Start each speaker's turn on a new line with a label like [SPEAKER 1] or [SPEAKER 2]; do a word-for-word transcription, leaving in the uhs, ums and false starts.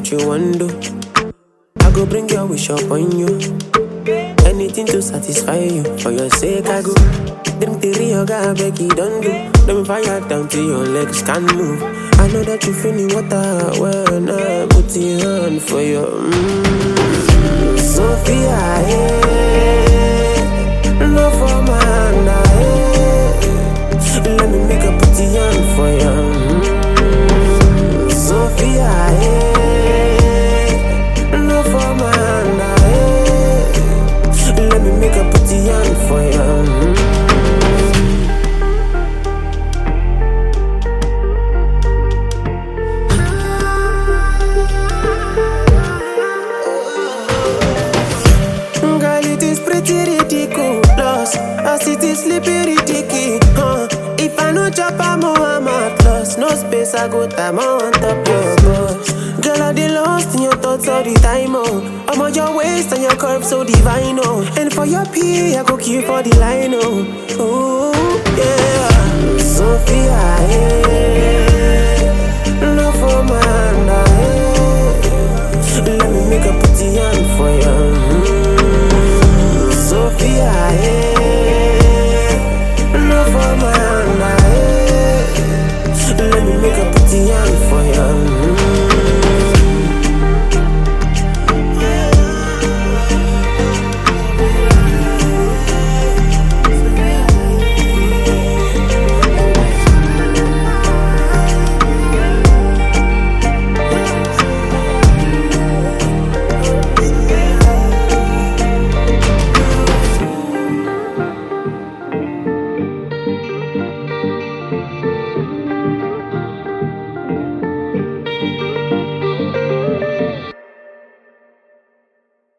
[SPEAKER 1] what you want do. I go bring your wish up on you. Anything to satisfy you. For your sake I go drink the Rio, God beg you don't do. Let me fire down till your legs can move. I know that you feeling water when I put your hand for you. mm. Sophia, hey, no for man, hey. Let me make a put your hand for you. mm. Sophia, hey, no for man, hey. Let me make a put your hand for you. mm. As it is sleepy ridiculous, huh? If I no chop, I'm at loss. No space, I go time on top your boss. Girl, I dey lost in your thoughts all the time, oh. I'm on your waist and your curves so divine, oh. And for your pee, I go kill for the line, oh. Ooh, yeah. Sophia, hey, no for man, hey. Let me make a put the hand for you. mm. Sophia, hey.